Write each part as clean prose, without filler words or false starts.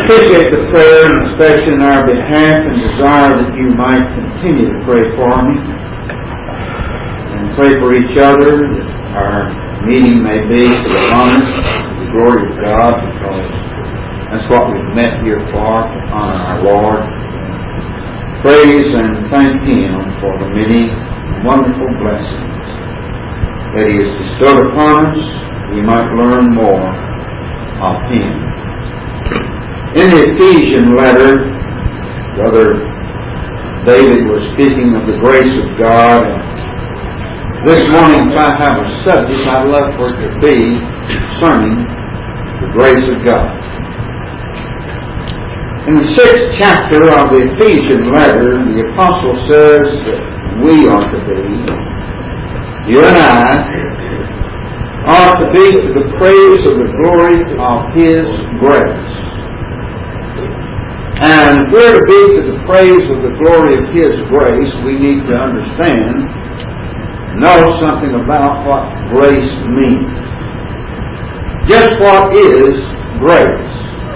appreciate the prayer, and especially in our behalf, and desire that you might continue to pray for me and pray for each other, that our meeting may be to the honor and the glory of God, because that's what we've met here for, to honor our Lord. Praise and thank Him for the many wonderful blessings that He has bestowed upon us. We might learn more of Him. In the Ephesian letter, Brother David was speaking of the grace of God. This morning, if I have a subject, I'd love for it to be concerning the grace of God. In the 6th chapter of the Ephesian letter, the Apostle says that we are to be, you and I, are to be to the praise of the glory of His grace. And if we're to be to the praise of the glory of His grace, we need to understand, know something about what grace means. Just what is grace?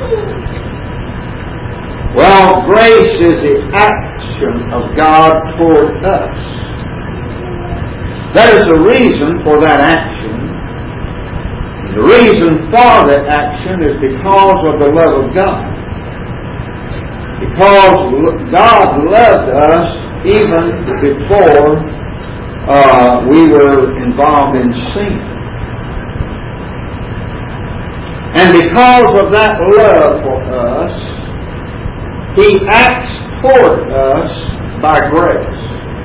Well, grace is the action of God toward us. There is a reason for that action. The reason for that action is because of the love of God. Because God loved us even before we were involved in sin. And because of that love for us, He acts toward us by grace.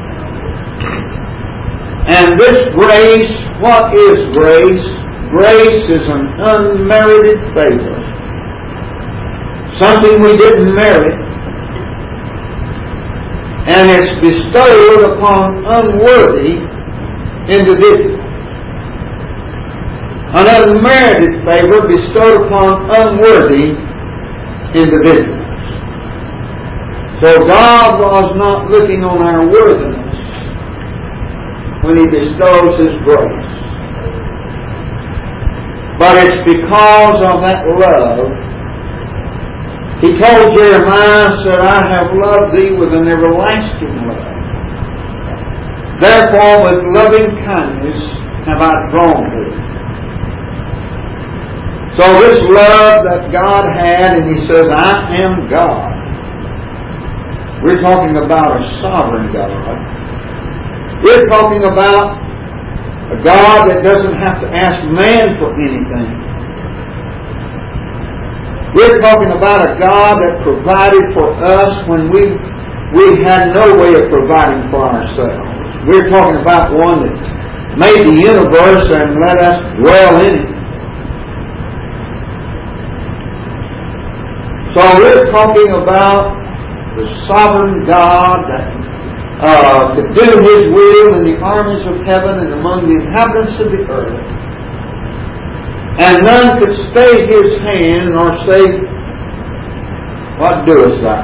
And this grace, what is grace? Grace is an unmerited favor. Something we didn't merit. And it's bestowed upon unworthy individuals. An unmerited favor bestowed upon unworthy individuals. So God was not looking on our worthiness when He bestows His grace. But it's because of that love. He told Jeremiah, said, I have loved thee with an everlasting love. Therefore with loving kindness have I drawn thee. So this love that God had, and He says, I am God. We're talking about a sovereign God. We're talking about a God that doesn't have to ask man for anything. We're talking about a God that provided for us when we had no way of providing for ourselves. We're talking about one that made the universe and let us dwell in it. So we're talking about the sovereign God that could do His will in the armies of heaven and among the inhabitants of the earth. And none could stay His hand nor say, what doest thou?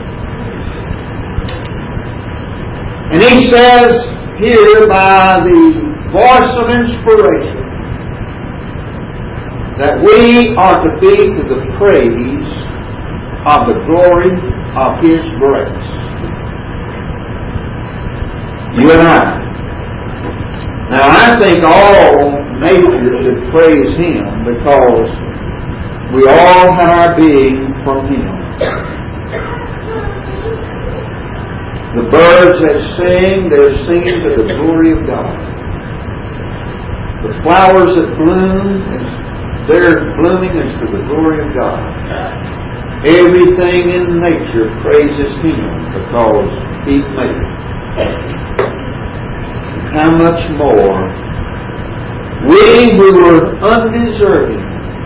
And He says here by the voice of inspiration that we are to be to the praise of the glory of His grace. You and I. Now I think all nature should praise Him because we all have our being from Him. The birds that sing, they're singing to the glory of God. The flowers that bloom, they're blooming is to the glory of God. Everything in nature praises Him because He made it. How much more we who were undeserving,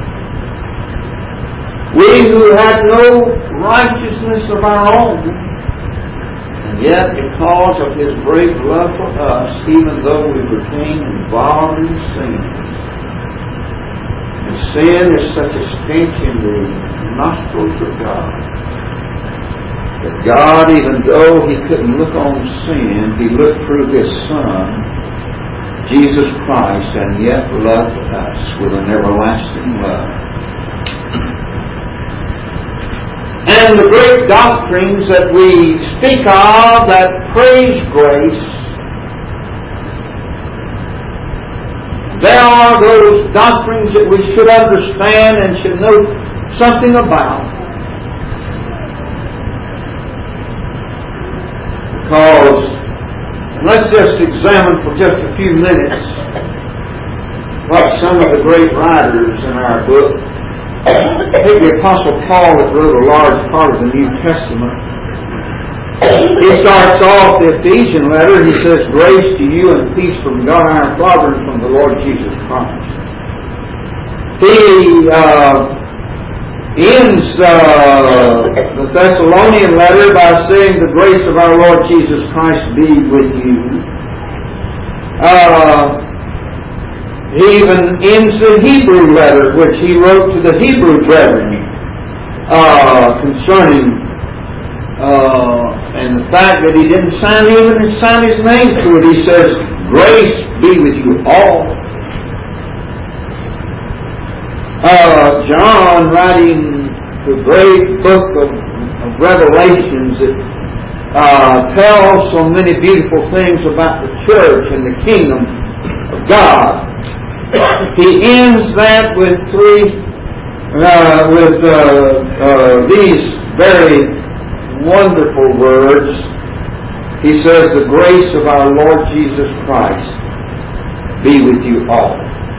we who had no righteousness of our own, and yet because of His great love for us, even though we became involved in sin, and sin is such a stench in the nostrils of God, that God, even though He couldn't look on sin, He looked through His Son, Jesus Christ, and yet loved us with an everlasting love. And the great doctrines that we speak of that praise grace, there are those doctrines that we should understand and should know something about. Because, let's just examine for just a few minutes what some of the great writers in our book. Take the Apostle Paul that wrote a large part of the New Testament. He starts off the Ephesian letter. He says, "Grace to you and peace from God our Father and from the Lord Jesus Christ." He ends the Thessalonian letter by saying, "The grace of our Lord Jesus Christ be with you." He even ends the Hebrew letter, which he wrote to the Hebrew brethren concerning and the fact that he didn't sign his name to it. He says, "Grace be with you all." John, writing the great book of Revelations that tells so many beautiful things about the church and the kingdom of God, he ends that with these very wonderful words. He says, "The grace of our Lord Jesus Christ be with you all."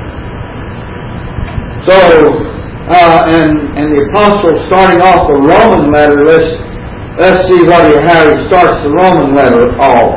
So, and the apostle starting off the Roman letter, let's see how he starts the Roman letter off.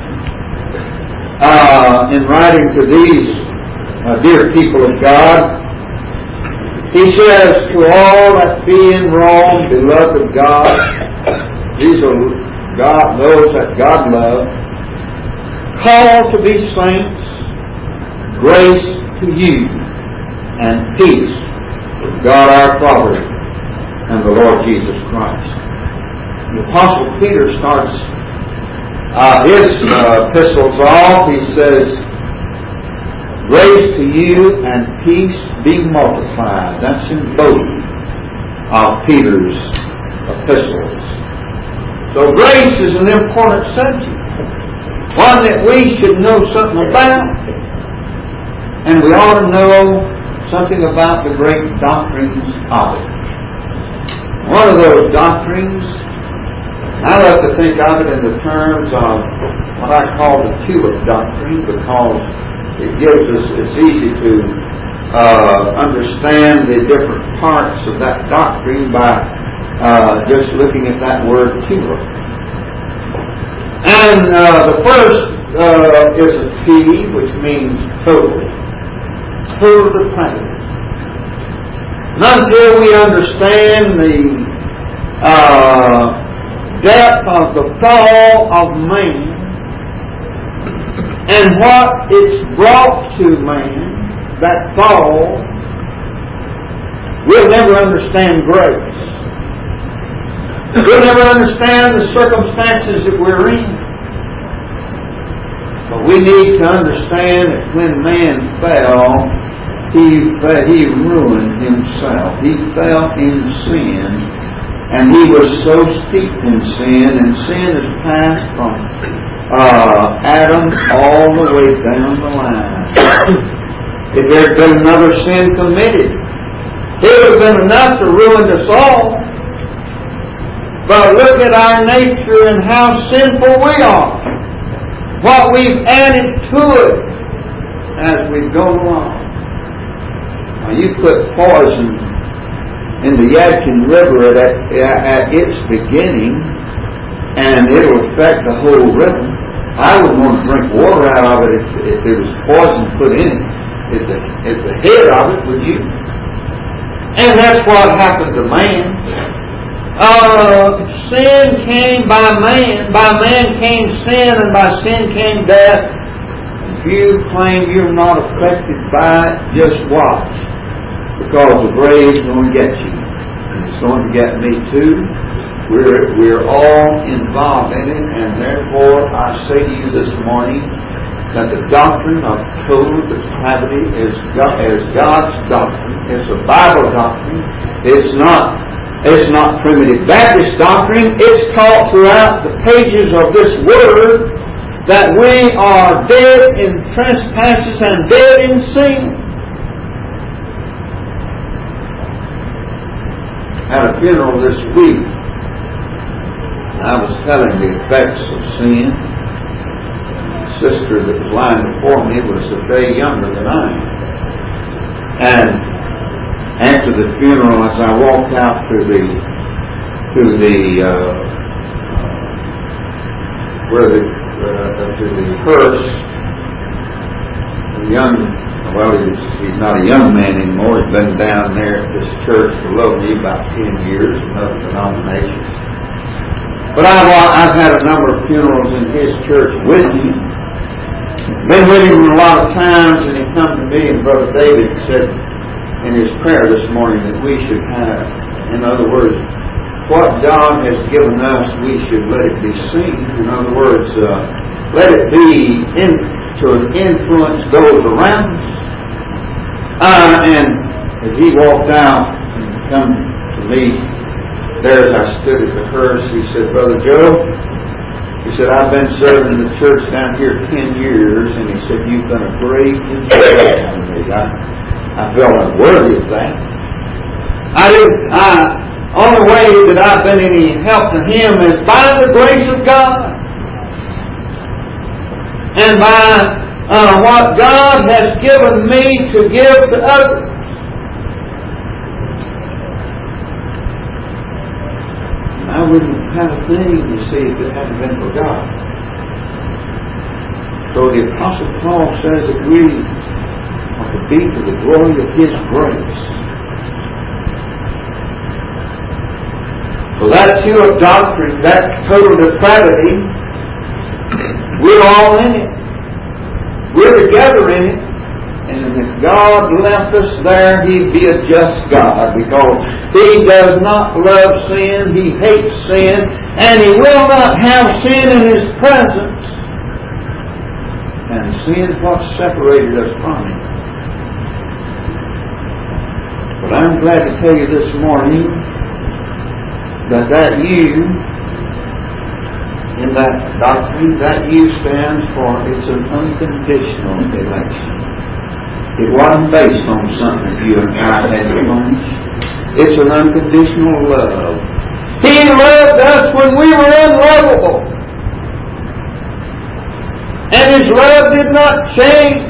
In writing to these dear people of God, he says, "To all that be in Rome, beloved of God," these are those that God loved, "called to be saints, grace to you and peace with God our Father and the Lord Jesus Christ." The Apostle Peter starts his epistles off. He says, "Grace to you and peace be multiplied." That's in both of Peter's epistles. So grace is an important subject, one that we should know something about, and we ought to know something about the great doctrines of it. One of those doctrines, I like to think of it in the terms of what I call the tulip doctrine, because it's easy to understand the different parts of that doctrine by just looking at that word tulip. And the first is a T, which means total depravity. And until we understand the depth of the fall of man and what it's brought to man, that fall, we'll never understand grace. We'll never understand the circumstances that we're in. But we need to understand that when man fell, he ruined himself. He fell in sin, and he was so steeped in sin, and sin is passed from Adam all the way down the line. If there had been another sin committed, it would have been enough to ruin us all. But look at our nature and how sinful we are. What we've added to it as we've gone along. Now you put poison in the Yadkin River at its beginning, and it'll affect the whole river. I wouldn't want to drink water out of it if there was poison put in it at the head of it, would you? And that's what happened to man. Sin came by man. By man came sin, and by sin came death. If you claim you're not affected by it, just watch. Because the grave's going to get you. And it's going to get me too. We're all involved in it, and therefore I say to you this morning that the doctrine of total depravity is God's doctrine. It's a Bible doctrine. It's not It's not primitive Baptist doctrine. It's taught throughout the pages of this Word that we are dead in trespasses and dead in sin. I had a funeral this week. I was telling the effects of sin. The sister that was lying before me was a day younger than I am. And after the funeral, as I walked out to the hearse, he's not a young man anymore. He's been down there at this church below me about 10 years, another denomination. But I've had a number of funerals in his church with him. Been with him a lot of times, and he come to me, and Brother David said in his prayer this morning that we should have, in other words, what God has given us, we should let it be seen. In other words, let it be to influence those around us. And as he walked out and come to me, there as I stood at the hearse, he said, Brother Joe, he said, I've been serving the church down here 10 years, and he said, you've done a great inspiration to me. I felt unworthy of that. Only way that I've been any help to him is by the grace of God. And by what God has given me to give to others. And I wouldn't have had a thing, you see, if it hadn't been for God. So the Apostle Paul says that we are to be to the glory of His grace. So that pure doctrine, that total depravity, we're all in it. We're together in it. And if God left us there, He'd be a just God, because He does not love sin, He hates sin, and He will not have sin in His presence. And sin is what separated us from Him. But I'm glad to tell you this morning that you, in that doctrine, that you stands for, it's an unconditional election. It wasn't based on something you and I had to furnish. It's an unconditional love. He loved us when we were unlovable. And His love did not change.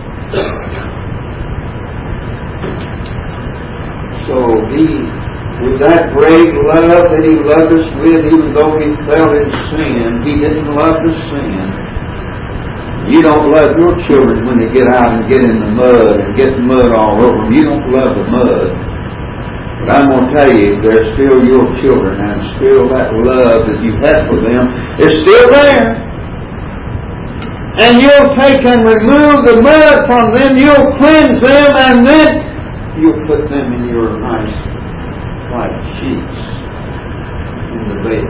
So with that great love that He loved us with, even though He fell in sin, He didn't love the sin. You don't love your children when they get out and get in the mud and get mud all over them. You don't love the mud. But I'm going to tell you, they're still your children, and still that love that you have for them is still there. And you'll take and remove the mud from them, you'll cleanse them, and then you'll put them in your nice white sheets in the bed.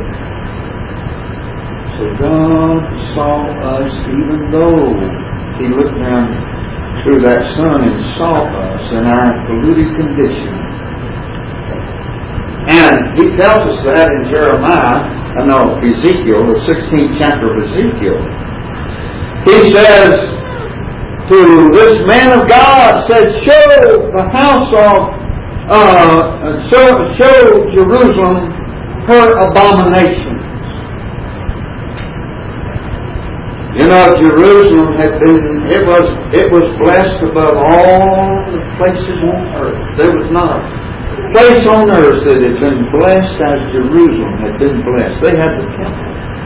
So God saw us, even though He looked down through that sun and saw us in our polluted condition. And He tells us that in Ezekiel, the 16th chapter of Ezekiel. He says to this man of God, said, show the house of show Jerusalem her abominations. You know, Jerusalem it was blessed above all the places on earth. There was not a place on earth that had been blessed as Jerusalem had been blessed. They had the temple.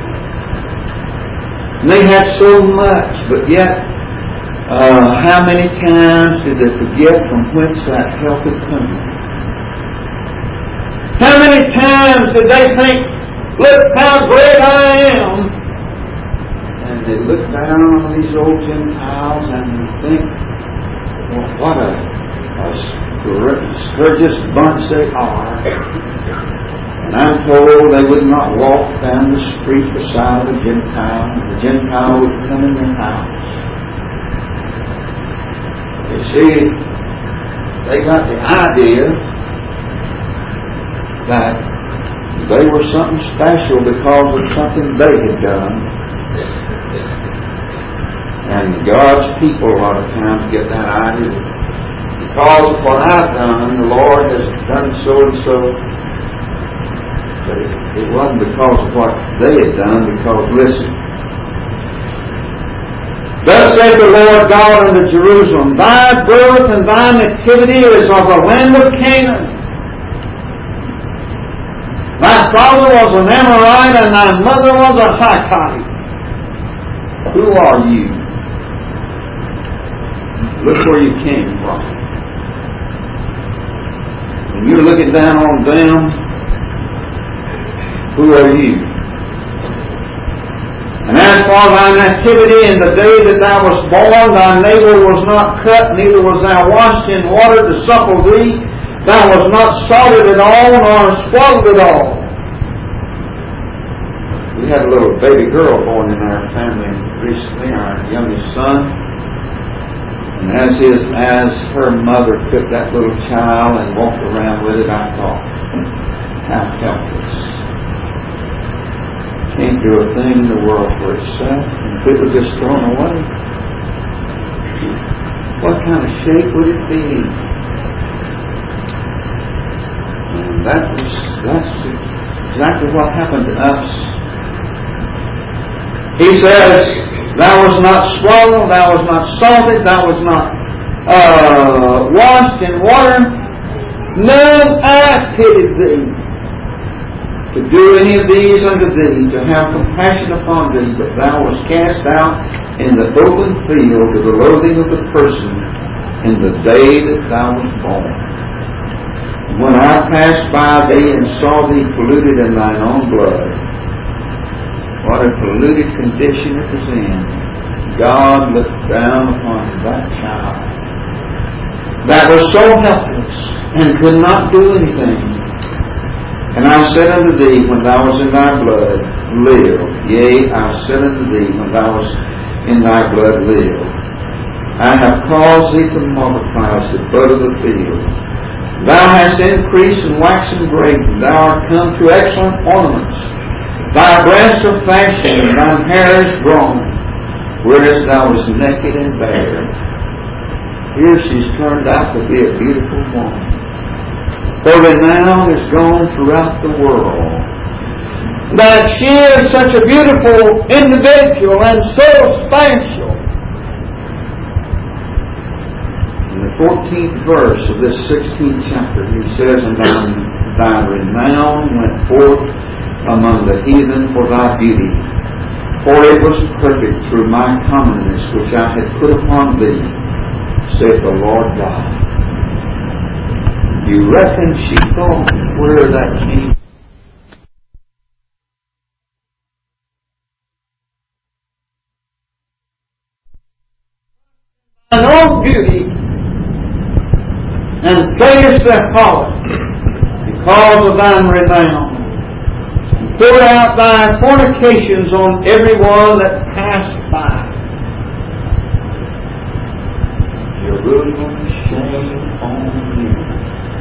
And they had so much, but yet how many times did they forget from whence that help had come? How many times did they think, look how great I am? And they look down on these old Gentiles and think, well, what a scourgeous bunch they are. And I'm told they would not walk down the street beside a Gentile, and the Gentile would come in their house. You see, they got the idea that they were something special because of something they had done. And God's people a lot of times get that idea that because of what I've done, the Lord has done so and so. But it wasn't because of what they had done, because, listen, thus said the Lord God unto Jerusalem, thy birth and thy nativity is of the land of Canaan. Thy father was an Amorite, and thy mother was a Hittite. Who are you? Look where you came from. When you're looking down on them, who are you? And as for thy nativity, in the day that thou wast born, thy navel was not cut, neither was thou washed in water to suckle thee. Thou wast not salted at all, nor swallowed at all. We had a little baby girl born in our family recently, our youngest son. And as her mother took that little child and walked around with it, I thought, how helpless. Can't do a thing in the world for itself, and if it was just thrown away, what kind of shape would it be? And that's exactly what happened to us. He says, thou wast not swallowed, thou wast not salted, thou wast not washed in water. None I pitied thee to do any of these unto thee, to have compassion upon thee, but thou wast cast out in the open field to the loathing of the person in the day that thou wast born. And when I passed by thee and saw thee polluted in thine own blood, what a polluted condition it was in, God looked down upon that child that was so helpless and could not do anything. And I said unto thee, when thou was in thy blood, live. Yea, I said unto thee, when thou was in thy blood, live. I have caused thee to multiply as the bud of the field. Thou hast increased and waxen great, and thou art come to excellent ornaments. Thy breasts are fashioned, and thine hair is grown, whereas thou wast naked and bare. Here she's turned out to be a beautiful woman. Her renown is gone throughout the world. That she is such a beautiful individual and so special. In the 14th verse of this 16th chapter, he says, and thy renown went forth among the heathen for thy beauty. For it was perfect through my commonness which I had put upon thee, saith the Lord God. You reckon she thought where that came? Thine own beauty and playest their harlot because of thine renown. And pour out thy fornications on every one that passed by. Jerusalem, shame on you.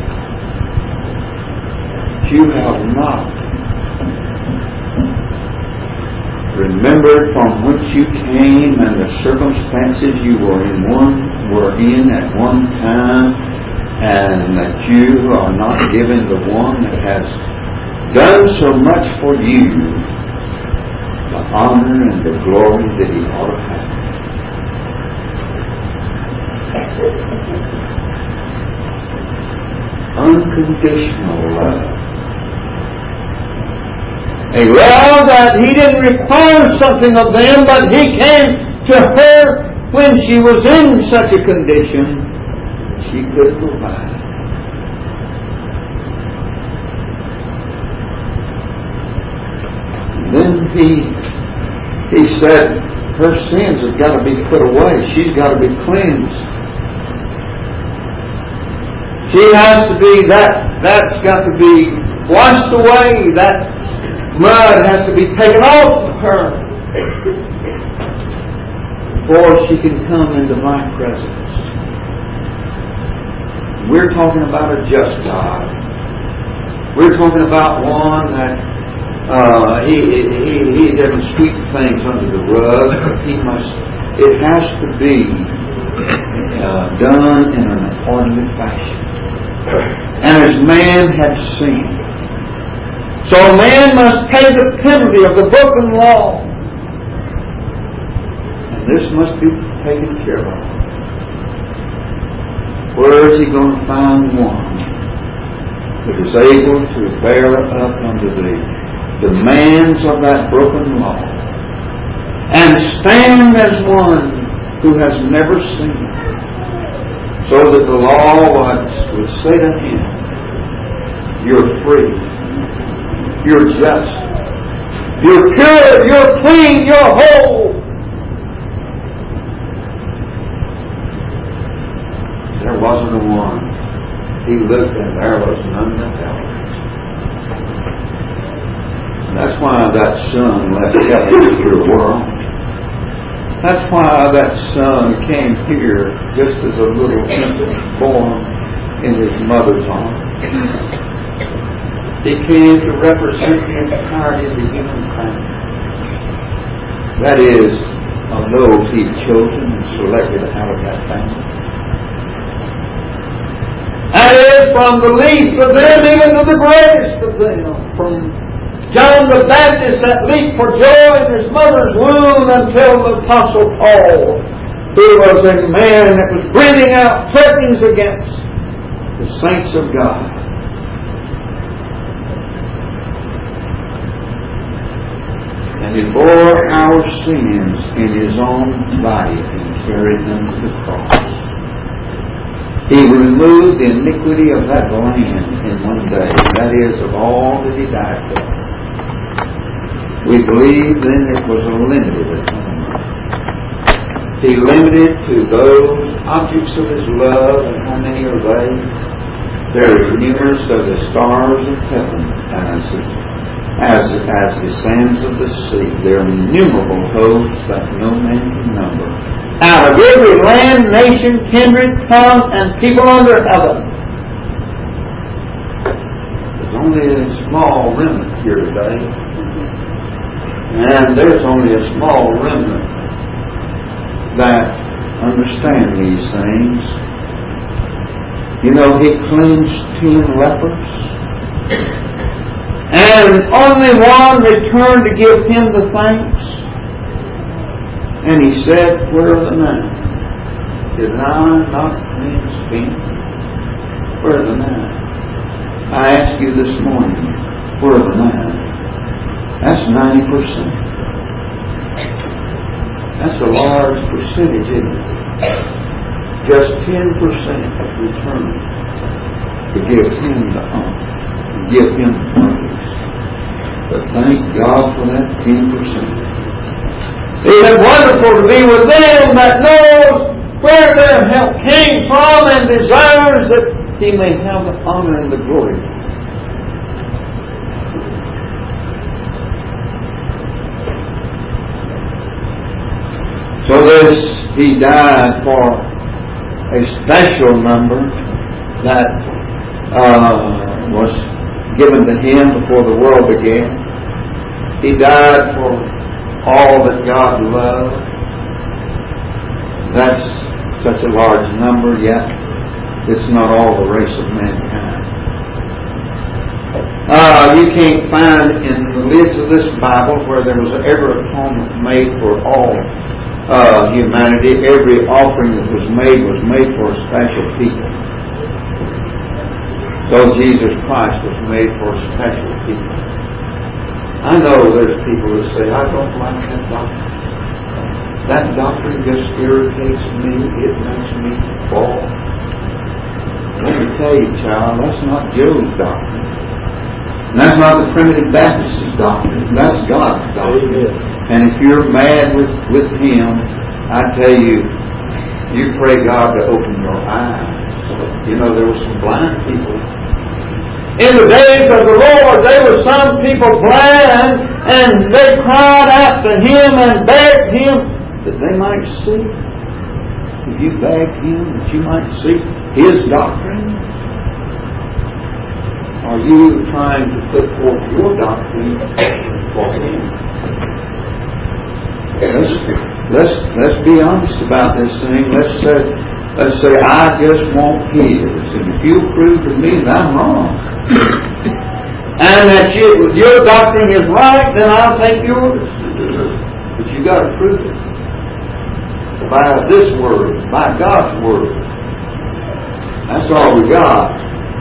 You have not remembered from whence you came and the circumstances you were in at one time, and that you are not given the one that has done so much for you the honor and the glory that he ought to have. Unconditional love. A love that he didn't require something of them, but he came to her when she was in such a condition she couldn't provide. And then he said her sins have got to be put away. She's got to be cleansed. She has to be, that's got to be washed away. That mud has to be taken off of her before she can come into my presence. We're talking about a just God. We're talking about one that he doesn't sweep things under the rug. It has to be done in an orderly fashion. And as man had sinned, so man must pay the penalty of the broken law. And this must be taken care of. Where is he going to find one that is able to bear up under the demands of that broken law and stand as one who has never sinned, so that the law would say to him, you're free, you're just, you're pure, you're clean, you're whole. There wasn't a one. He looked and there was none that helped. That's why that son left heaven to the world. That's why that son came here just as a little infant born in his mother's arms. He came to represent the entirety of the human family. That is, of those He'd chosen and selected out of that family. That is, from the least of them even to the greatest of them. From John the Baptist that leaped for joy in his mother's womb until the Apostle Paul, who was a man that was breathing out threatenings against the saints of God. And He bore our sins in His own body and carried them to the cross. He removed the iniquity of that land in one day. That is, of all that He died for. We believe then it was a limited atonement. He limited to those objects of His love, and how many are they? They're as numerous as the stars of heaven, as the sands of the sea. They're innumerable hosts that no man can number. Out of every land, nation, kindred, tongue, and people under heaven. There's only a small remnant here today. And there's only a small remnant that understand these things. You know, He cleansed 10 lepers. And only one returned to give Him the thanks. And He said, where are the 9? Did I not cleanse 10? Where are the 9? I ask you this morning, where are the 9? That's 90%. That's a large percentage, isn't it? Just 10% returned to give Him the honor, to give Him praise. But thank God for that 10%. It is wonderful to be with them that knows where their help came from and desires that He may have the honor and the glory. So He died for a special number that was given to Him before the world began. He died for all that God loved. That's such a large number, yet it's not all the race of mankind. You can't find in the lids of this Bible where there was ever atonement made for all humanity. Every offering that was made for a special people. So Jesus Christ was made for a special people. I know there's people who say, I don't like that doctrine. That doctrine just irritates me. It makes me fall. Let me tell you, child, that's not Joe's doctrine. And that's not the Primitive Baptist's doctrine. That's God's doctrine. And if you're mad with Him, I tell you, you pray God to open your eyes. You know, there were some blind people. In the days of the Lord, there were some people blind, and they cried out to Him and begged Him that they might see. If you begged Him that you might see His doctrine, are you trying to put forth your doctrine for him? Let's be honest about this thing. Let's say I just want his, and if you prove to me that I'm wrong, and that your doctrine is right, then I'll take yours. But you got to prove it by this word, by God's word. That's all we got.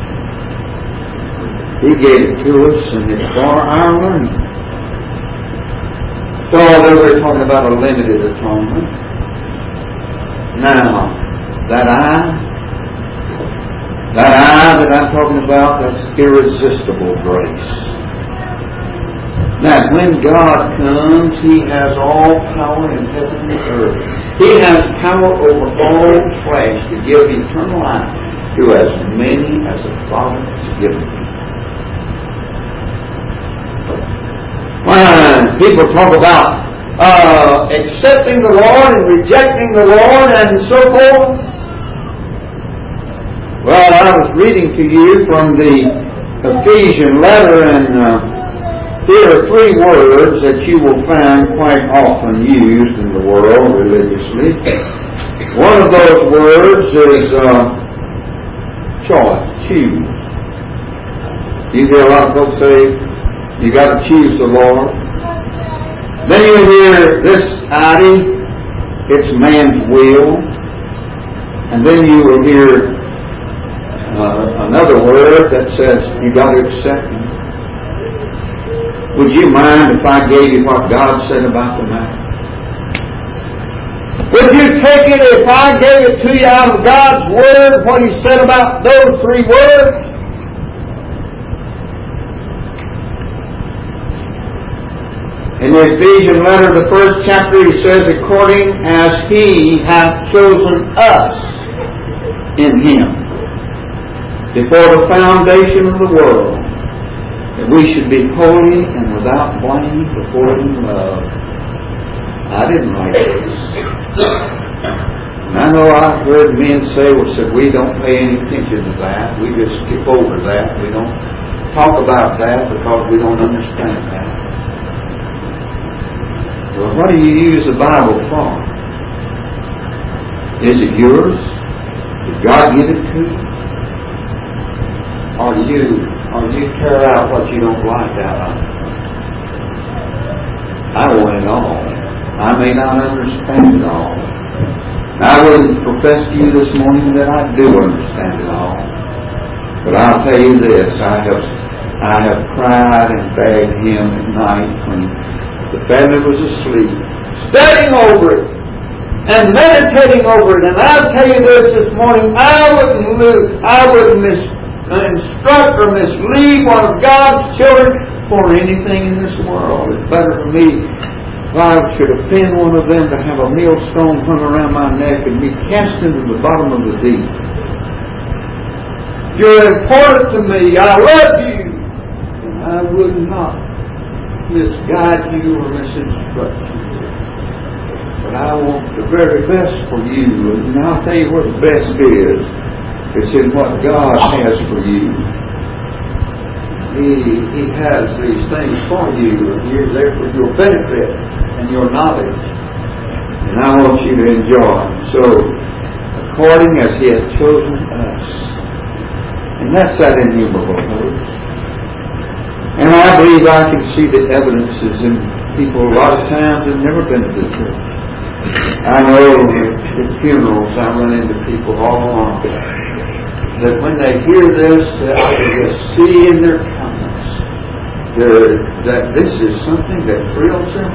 He gave it to us, and it's for our learning. So although we're talking about a limited atonement, now that I'm talking about, that's irresistible grace. Now, when God comes, He has all power in heaven and earth. He has power over all flesh to give eternal life to as many as the Father has given Him. When people talk about accepting the Lord and rejecting the Lord and so forth, well, I was reading to you from the Ephesian letter, and here are three words that you will find quite often used in the world religiously. One of those words is choice, choose. You hear a lot of folks say, you got to choose the Lord. Then you hear this idea, it's man's will. And then you will hear another word that says you got to accept Him. Would you mind if I gave you what God said about the matter? Would you take it if I gave it to you out of God's Word, what He said about those three words? In the Ephesian letter, the first chapter, he says, according as He hath chosen us in Him before the foundation of the world, that we should be holy and without blame before Him in love. I didn't write this. And I know I've heard men say, we don't pay any attention to that. We just skip over that. We don't talk about that because we don't understand that. Well, what do you use the Bible for? Is it yours? Did God give it to you? Or do you tear out what you don't like out of it? I want it all. I may not understand it all. I wouldn't profess to you this morning that I do understand it all. But I'll tell you this, I have cried and begged Him at night when the family was asleep, studying over it and meditating over it. And I'll tell you this morning, I wouldn't instruct or mislead one of God's children for anything in this world. It's better for me if I should offend one of them to have a millstone hung around my neck and be cast into the bottom of the deep. You're important to me. I love you. And I would not misguide you or misinstruct you. But I want the very best for you. And I'll tell you what the best is. It's in what God has for you. He has these things for you, and He's there for your benefit and your knowledge. And I want you to enjoy them. So, according as He has chosen us. And that's that innumerable host. And I believe I can see the evidences in people a lot of times that have never been to the church. I know at funerals I run into people all along that when they hear this, that I can just see in their countenance that this is something that thrills them.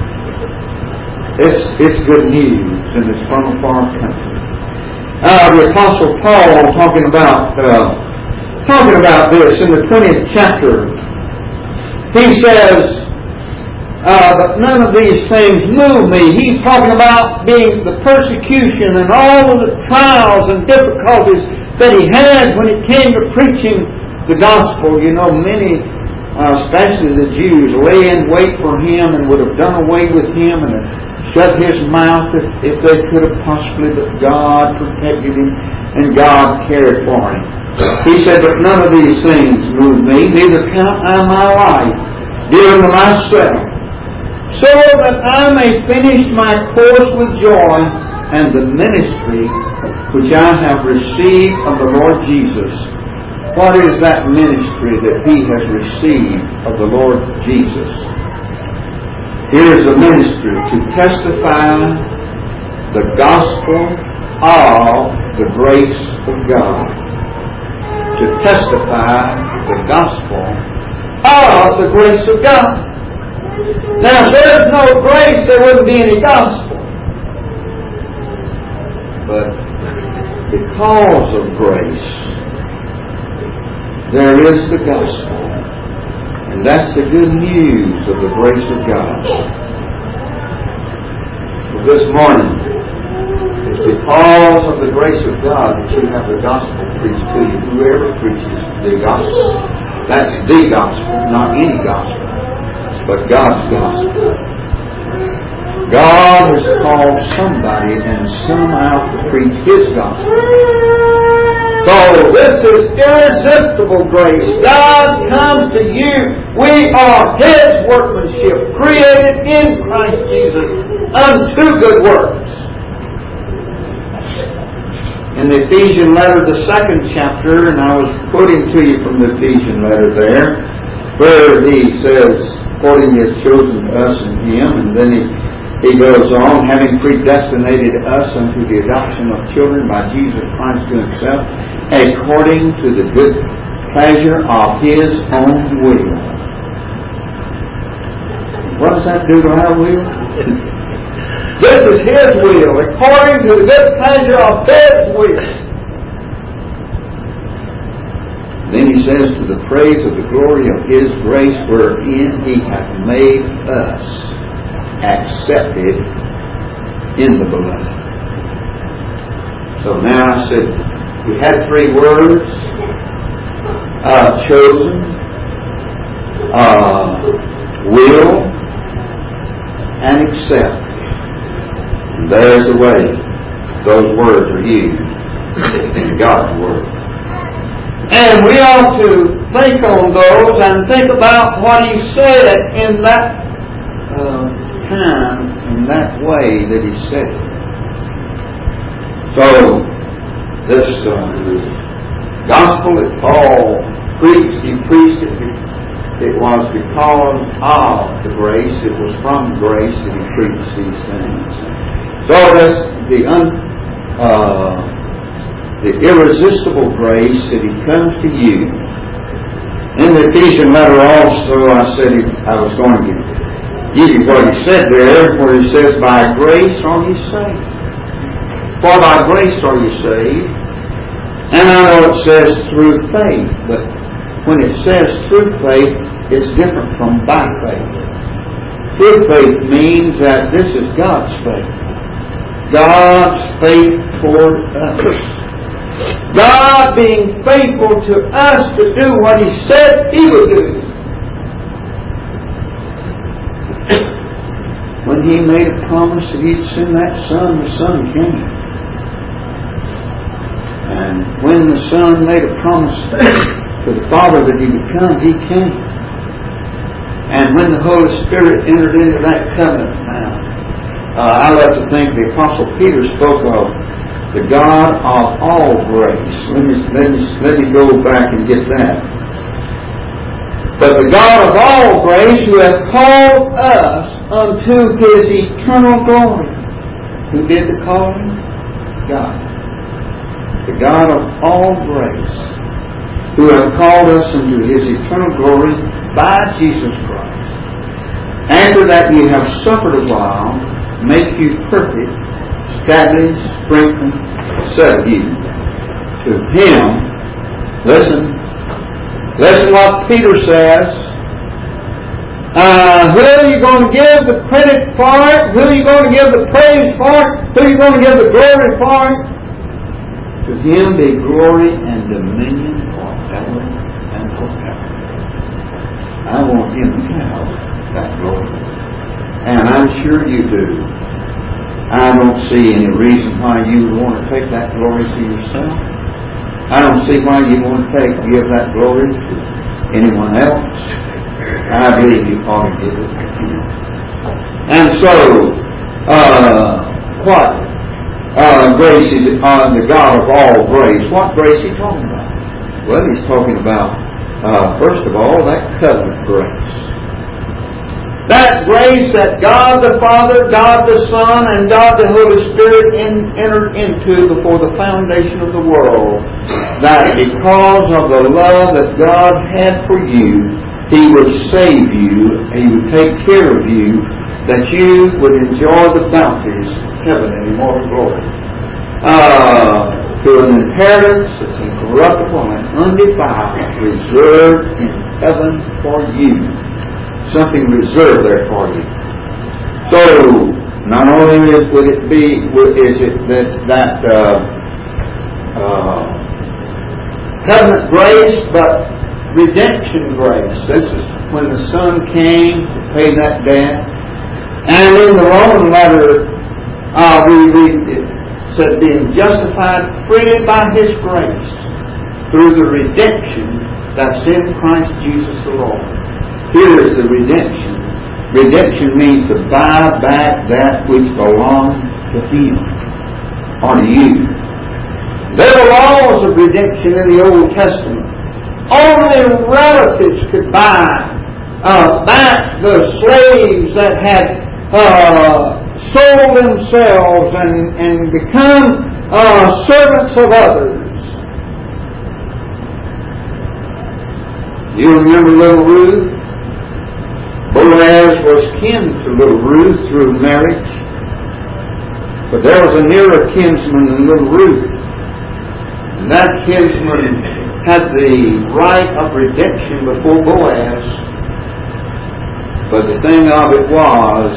It's good news, and it's from a far country. The Apostle Paul talking about this in the 20th chapter. He says, but none of these things move me. He's talking about being the persecution and all of the trials and difficulties that he had when it came to preaching the gospel. You know, many, especially the Jews, lay in wait for him and would have done away with him and shut his mouth if they could have possibly, but God protected him and God cared for him. He said, but none of these things move me, neither count I my life dear to myself, so that I may finish my course with joy and the ministry which I have received of the Lord Jesus. What is that ministry that he has received of the Lord Jesus? Here is a ministry to testify the gospel of the grace of God. To testify the gospel of the grace of God. Now, if there's no grace, there wouldn't be any gospel. But because of grace, there is the gospel. And that's the good news of the grace of God. Well, this morning, it's because of the grace of God that you have the gospel preached to you. Whoever preaches the gospel, that's the gospel, not any gospel, but God's gospel. God has called somebody and some out to preach His gospel. So this is irresistible grace. God comes to you. We are His workmanship, created in Christ Jesus unto good works. In the Ephesian letter, the 2nd chapter, and I was quoting to you from the Ephesian letter there, where he says, according as chosen us in Him, and then he goes on, having predestinated us unto the adoption of children by Jesus Christ to Himself, according to the good pleasure of His own will. What does that do to our will? This is His will, according to the good pleasure of His will. Then he says, to the praise of the glory of His grace, wherein He hath made us accepted in the beloved. So now I said, we had 3 words, chosen, will, and accept. And there's the way those words are used in God's Word. And we ought to think on those and think about what He said in that time, in that way that He said it. So, this gospel that Paul preached, he preached it. It was because of the grace. It was from grace that he preached these things. So that's the irresistible grace that He comes to you. In the Ephesian letter also, I said I was going to give you what he said there, where he says, by grace are you saved. For by grace are you saved. And I know it says through faith, but when it says through faith, it's different from by faith. Through faith means that this is God's faith. God's faith toward us. God being faithful to us to do what He said He would do. When He made a promise that He'd send that Son, the Son came. And when the Son made a promise to the Father that He would come, He came. And when the Holy Spirit entered into that covenant now, I love to think the Apostle Peter spoke of the God of all grace. Let me go back and get that. But the God of all grace, who hath called us unto His eternal glory. Who did the calling? God. The God of all grace, who hath called us unto His eternal glory by Jesus Christ. After that ye have suffered a while, make you perfect, establish, strengthen, settle you. To Him, listen what Peter says. Who are you going to give the credit for it? Who are you going to give the praise for it? Who are you going to give the glory for it? To Him be glory and dominion forever and forever. I want Him to have that glory. And I'm sure you do. I don't see any reason why you would want to take that glory to yourself. I don't see why you want to give that glory to anyone else. I believe you ought to give it to Him. And so, what grace is the God of all grace? What grace is He talking about? Well, He's talking about, first of all, that covenant grace. That grace that God the Father, God the Son, and God the Holy Spirit entered into before the foundation of the world. That because of the love that God had for you, He would save you, He would take care of you, that you would enjoy the bounties of heaven and immortal glory. Through an inheritance that's incorruptible and undefiled, reserved in heaven for you. Something reserved there for you. So, not only is it that covenant grace, but redemption grace. This is when the Son came to pay that debt. And in the Roman letter, we read it said, being justified freely by His grace through the redemption that's in Christ Jesus the Lord. Here is the redemption. Redemption means to buy back that which belonged to Him or to you. There were laws of redemption in the Old Testament. Only relatives could buy back the slaves that had sold themselves and become servants of others. You remember little Ruth? Boaz was kin to little Ruth through marriage. But there was a nearer kinsman than little Ruth. And that kinsman had the right of redemption before Boaz. But the thing of it was,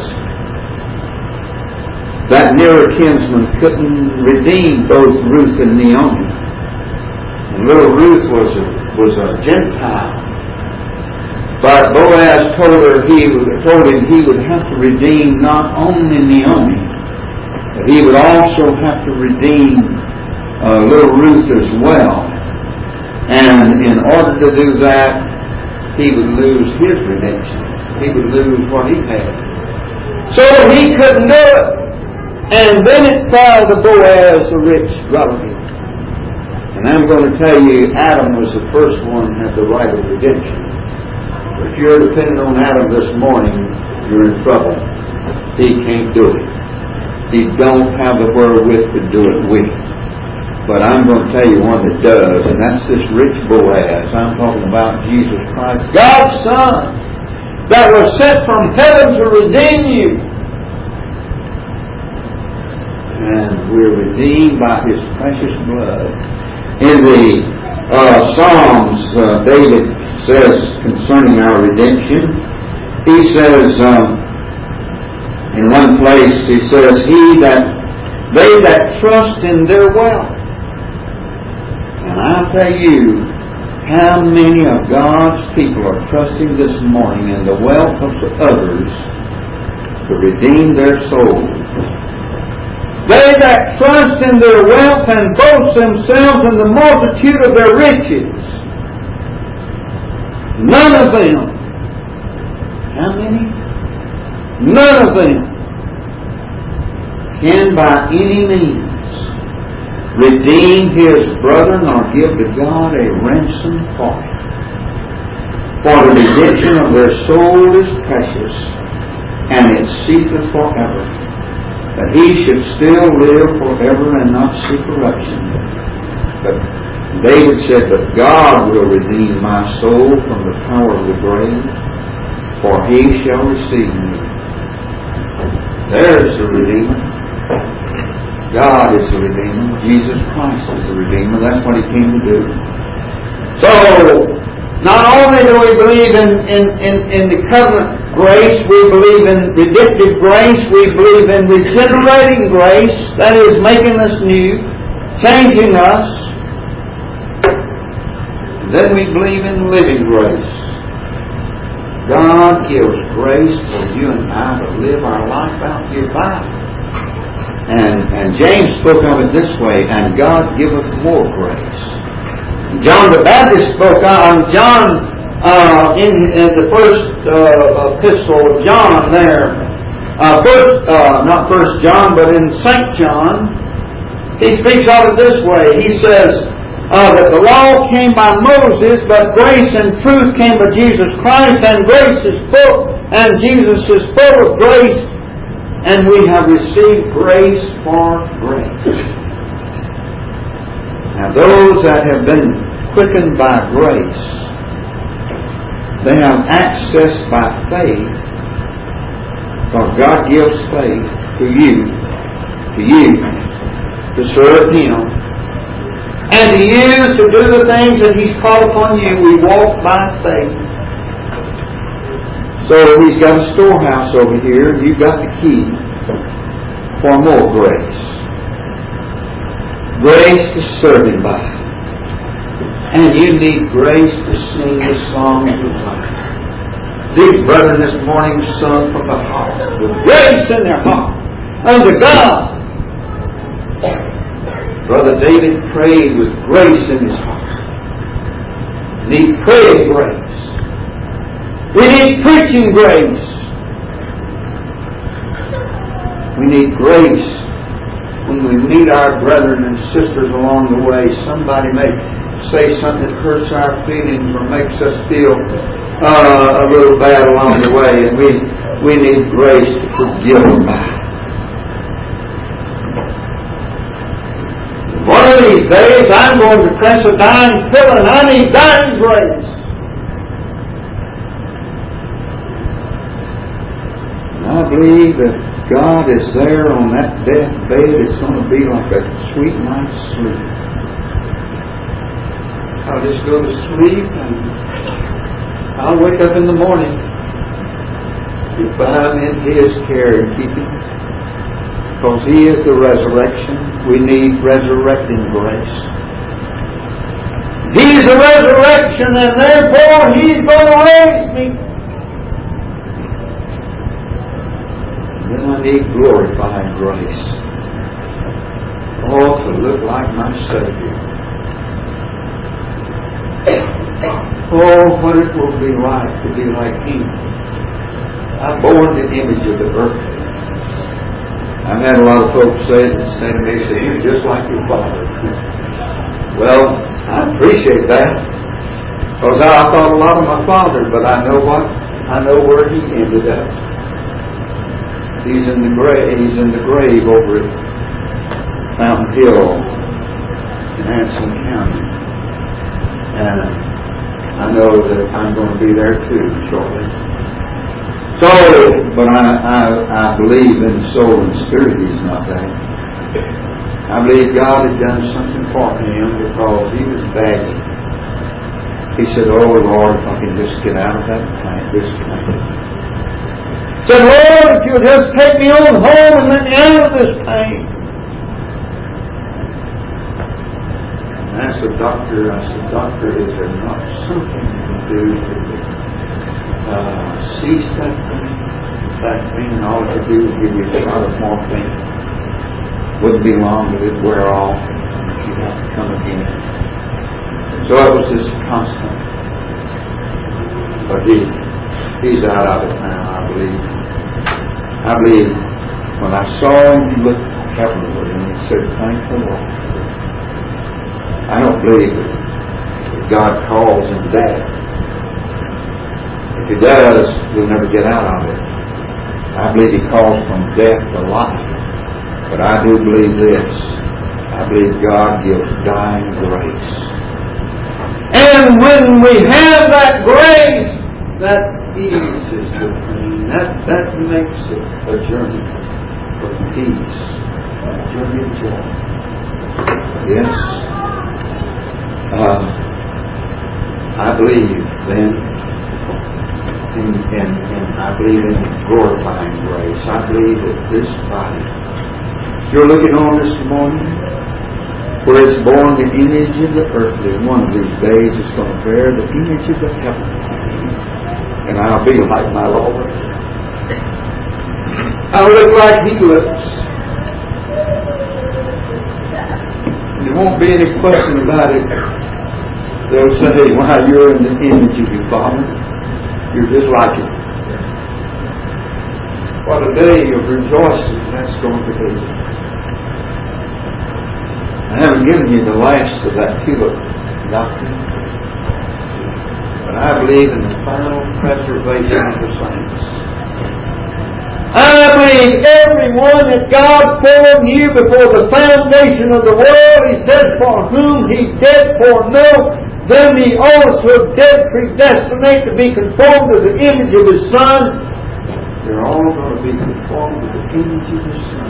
that nearer kinsman couldn't redeem both Ruth and Naomi. And little Ruth was a Gentile. But Boaz told him he would have to redeem not only Naomi, but he would also have to redeem little Ruth as well. And in order to do that, he would lose his redemption. He would lose what he had. So he couldn't do it. And then it fell to Boaz, the rich relative. And I'm going to tell you, Adam was the first one who had the right of redemption. If you're depending on Adam this morning, you're in trouble. He can't do it. He don't have the wherewith to do it with. But I'm going to tell you one that does, and that's this rich Boaz. I'm talking about Jesus Christ, God's Son, that was sent from heaven to redeem you. And we're redeemed by His precious blood. In the Psalms, David says concerning our redemption, he says in one place, he says, they that trust in their wealth. And I'll tell you how many of God's people are trusting this morning in the wealth of others to redeem their souls. They that trust in their wealth and boast themselves in the multitude of their riches. None of them. How many? None of them can by any means redeem his brother nor give to God a ransom for him. For the redemption of their soul is precious, and it ceaseth forever. That he should still live forever and not see corruption. But David said, but God will redeem my soul from the power of the grave, for He shall receive me. There's the Redeemer. God is the Redeemer. Jesus Christ is the Redeemer. That's what He came to do. So, not only do we believe in the covenant grace, we believe in redemptive grace, we believe in regenerating grace, that is making us new, changing us. Then we believe in living grace. God gives grace for you and I to live our life out here by. And James spoke of it this way, and God giveth more grace. John the Baptist spoke of John in the first epistle of John there. Not First John, but in St. John, he speaks of it this way. He says that the law came by Moses, but grace and truth came by Jesus Christ, and grace is full, and Jesus is full of grace, and we have received grace for grace. Now those that have been quickened by grace, they have access by faith, because God gives faith to you to serve Him, and to you to do the things that He's called upon you. We walk by faith. So He's got a storehouse over here, and you've got the key for more grace. Grace to serve Him by. And you need grace to sing the songs of life. These brethren this morning sung from the heart, with grace in their heart, unto God. Brother David prayed with grace in his heart. And he prayed grace. We need preaching grace. We need grace when we meet our brethren and sisters along the way. Somebody may say something that hurts our feelings or makes us feel a little bad along the way, and we need grace to forgive them by. One of these days I'm going to press a dying pill, and I need dying grace. I believe that God is there on that deathbed. It's going to be like a sweet night's sleep. I'll just go to sleep and I'll wake up in the morning if I'm in His care and keeping. Because He is the resurrection. We need resurrecting grace. He's the resurrection, and therefore He's going to raise me. Then I need glorifying grace. Oh, to look like my Savior. Oh, what it will be like to be like Him. I bore the image of the earth. I've had a lot of folks say to me, you're just like your father. Well, I appreciate that. Because I thought a lot of my father, but I know what? I know where he ended up. He's in the grave over at Fountain Hill in Anson County. And I know that I'm going to be there too shortly. So, but I believe in soul and spirit He's not there. I believe God had done something for him because he was begging. He said, oh Lord, if I can just get out of that this pain. He said, Lord, if you'll just take me on home and let me out of this pain. And I asked the doctor, doctor, is there not something you can do to cease that pain? That pain, and all it could do was give you a shot of morphine. Wouldn't be long till it'd wear off and you'd have to come again. So it was just constant. But he's out of it now, I believe. I believe when I saw him, he looked heavenward and he said, thank the Lord. I don't believe that God calls him dead. If He does, we'll never get out of it. I believe He calls from death to life. But I do believe this. I believe God gives dying grace. And when we have that grace, that eases the pain. That makes it a journey of peace. A journey of joy. Yes. I believe then, and I believe in glorifying grace. I believe that this body you're looking on this morning, where it's born the image of the earthly, one of these days it's going to bear the image of the heavenly. And I'll be like my Lord. I'll look like He looks. won't be any question about it. They'll say, "Why, you're in the image of your Father. You're just like Him." What a day of rejoicing that's going to be. I haven't given you the last of that tulip doctrine, but I believe in the final preservation of the saints. I believe everyone that God foreknew before the foundation of the world, He says, for whom He did foreknow, them He also did predestinate to be conformed to the image of His Son. They're all going to be conformed to the image of His Son.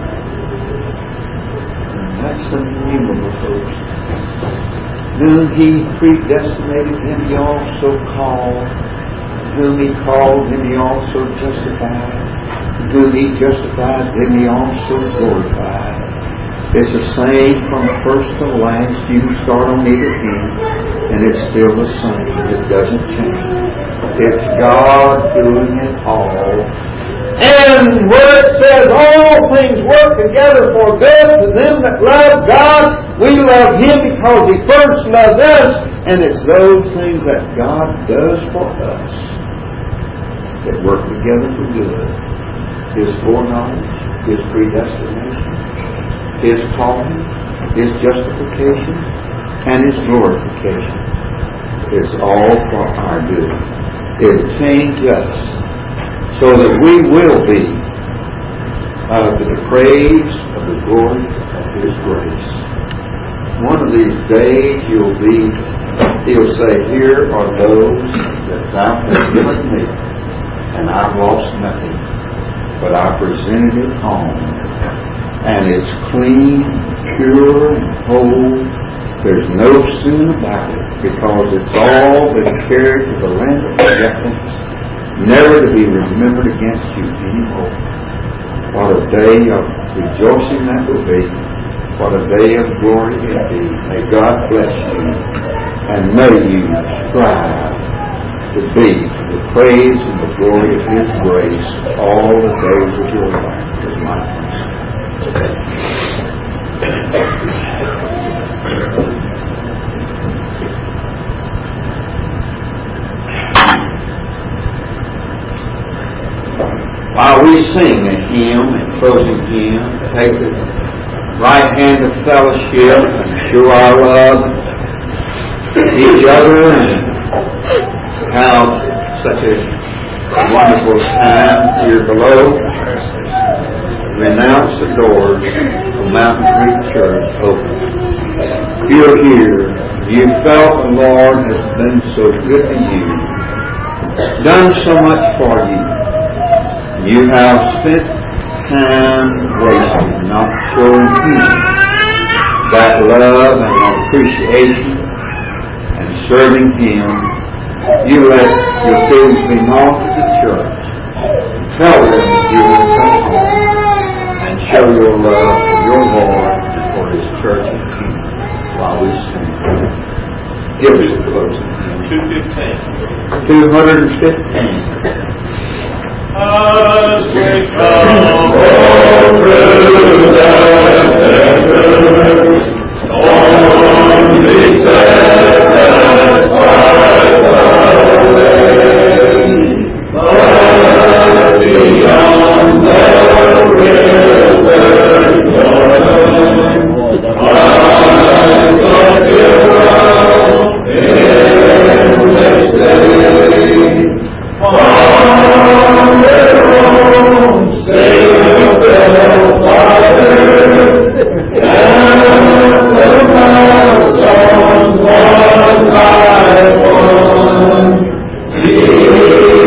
And that's innumerable, folks. Whom He predestinated, Him He also called. Whom He called, Him He also justified. Whom He justified, Him He also glorified. It's the same from first to last. You can start on either end, and it's still the same. It doesn't change. It's God doing it all. And where it says all things work together for good to them that love God, we love Him because He first loved us, and it's those things that God does for us that work together for good. His foreknowledge, His predestination, His calling, His justification, and His glorification. It's all for our good. It attains us so that we will be out of the praise of the glory of His grace. One of these days He'll say, "Here are those that Thou hast given me, and I've lost nothing, but I presented it home, and it's clean, pure, and whole. There's no sin about it, because it's all been carried to the land of forgetfulness, never to be remembered against you anymore." What a day of rejoicing that will be. What a day of glory it will be. May God bless you, and may you strive to be for the praise and the glory of His grace all the days of your life. Is my prayer. While we sing a hymn, a closing hymn, take the right hand of fellowship and show our love to each other, and have such a wonderful time here below. Renounce the doors of Mountain Creek Church open. You're here. You felt the Lord has been so good to you, done so much for you. You have spent time wasting, not showing Him that love and appreciation and serving Him. You let your kids be known to the church. Tell them that you will come home and show your love for your Lord and for His church and kingdom while we sing. Give us a closing hymn. 215. As we come through the desert, only sacrifice the way, but beyond the river Jordan, I got you in this day. Savior, Father, and the thousands one by one.